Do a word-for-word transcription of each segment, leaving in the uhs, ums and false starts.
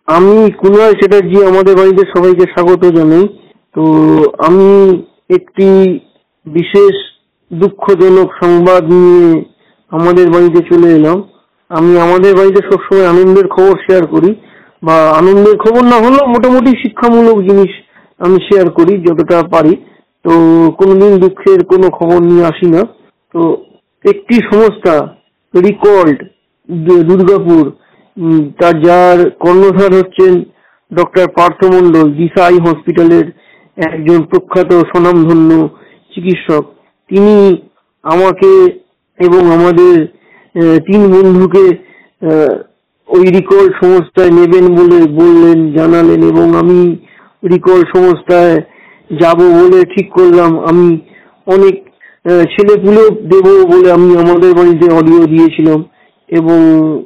আমি কুনাল চ্যাটার্জি, আমাদের বাড়িতে সবাইকে স্বাগত জানাই। তো আমি একটি বিশেষ দুঃখজনক সংবাদ নিয়ে আমাদের বাড়িতে চলে এলাম। আমি আমাদের বাড়িতে সবসময় আনন্দের খবর শেয়ার করি, বা আনন্দের খবর না হলেও মোটামুটি শিক্ষামূলক জিনিস আমি শেয়ার করি যতটা পারি। তো কোনোদিন দুঃখের কোনো খবর নিয়ে আসি না। তো একটি সংস্থা রিকল্ড দুর্গাপুর, উম, তার যার কর্ণধার হচ্ছেন ডক্টর পার্থ মণ্ডল, দিশা আই হসপিটালের একজন প্রখ্যাত স্বনামধন্য চিকিৎসক। তিনি আমাকে এবং আমাদের আহ, তিন বন্ধুকে আহ, ওই রিকল সংস্থায় নেবেন বলে বললেন, জানালেন, এবং আমি রিকল সংস্থায় যাব বলে ঠিক করলাম। আমি অনেক ছেলেপুলেও দেব বলে আমি আমাদের বাড়িতে অডিও দিয়েছিলাম, এবং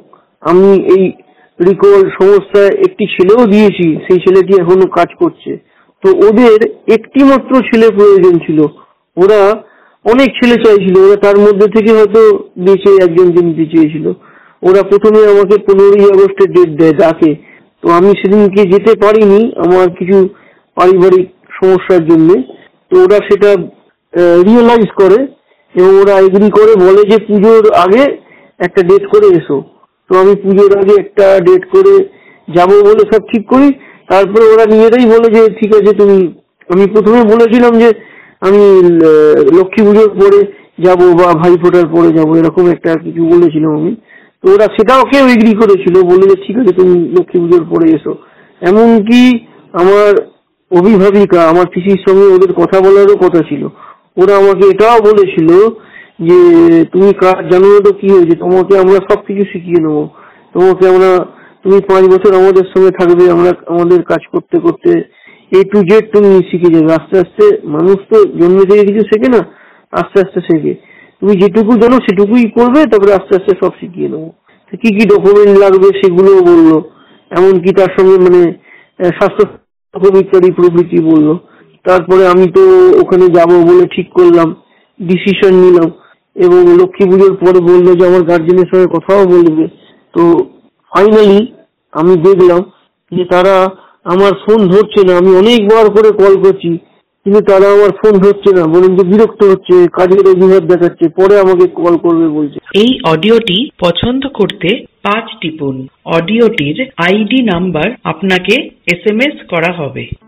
আমি এই রিকল সংস্থায় একটি ছেলেও দিয়েছি, সেই ছেলেটি এখনো কাজ করছে। তো ওদের একটি মাত্র ছেলে প্রয়োজন ছিল, ওরা অনেক ছেলে চাইছিল, ওরা তার মধ্যে থেকে হয়তো বেঁচে একজনকে নিতে চেয়েছিল। ওরা প্রথমে আমাকে পনেরোই আগস্টের ডেট দেয়, ডাকে। তো আমি সেদিনকে যেতে পারিনি আমার কিছু পারিবারিক সমস্যার জন্য। তো ওরা সেটা রিয়েলাইজ করে এবং ওরা এগ্রি করে, বলে যে পুজোর আগে একটা ডেট করে এসো। তো আমি পুজোর আগে একটা ডেট করে যাব বলে সব ঠিক করি। তারপরে ওরা নিজেরাই বলে যে ঠিক আছে তুমি, আমি প্রথমে বলেছিলাম যে আমি লক্ষ্মী পুজোর পরে যাব বা ভাইফোঁটার পরে যাব, এরকম একটা কিছু বলেছিলাম আমি। তো ওরা সেটাও কেউ এগ্রি করেছিল, বলে যে ঠিক আছে তুমি লক্ষ্মী পুজোর পরে এসো। এমনকি আমার অভিভাবিকা, আমার পিসির সঙ্গে ওদের কথা বলারও কথা ছিল। ওরা আমাকে এটাও বলেছিল যে তুমি কাজ জানো তো কি হয়েছে, তোমাকে আমরা সবকিছু শিখিয়ে নেবো, তোমাকে আমরা, তুমি পাঁচ বছর আমাদের সঙ্গে থাকবে, আমরা আমাদের কাজ করতে করতে এ টু জেড তুমি শিখে যাবে। আস্তে আস্তে মানুষ তো জন্ম থেকে কিছু শেখে না, আস্তে আস্তে শেখে। তুমি যেটুকু জানো সেটুকুই করবে, তারপরে আস্তে আস্তে সব শিখিয়ে নেবো। কি কি ডকুমেন্ট লাগবে সেগুলোও বললো, এমনকি তার সঙ্গে মানে স্বাস্থ্য ইত্যাদি প্রভৃতি বললো। তারপরে আমি তো ওখানে যাব বলে ঠিক করলাম, ডিসিশন নিলাম, এবং লক্ষ্মী পুজোর পরে বললো যে আমার গার্জেনের সঙ্গে কথাও বলবে। তো ফাইনালি আমি দেখলাম যে তারা আমার ফোন ধরছে না। আমি অনেকবার করে কল করছি, কিন্তু তারা আমার ফোন ধরছে না, বলুন যে বিরক্ত হচ্ছে, কাজের অজুহাত দেখাচ্ছে, পরে আমাকে কল করবে বলছে। এই অডিওটি পছন্দ করতে পাঁচ টিপুন। অডিওটির আইডি নাম্বার আপনাকে এস এম এস করা হবে।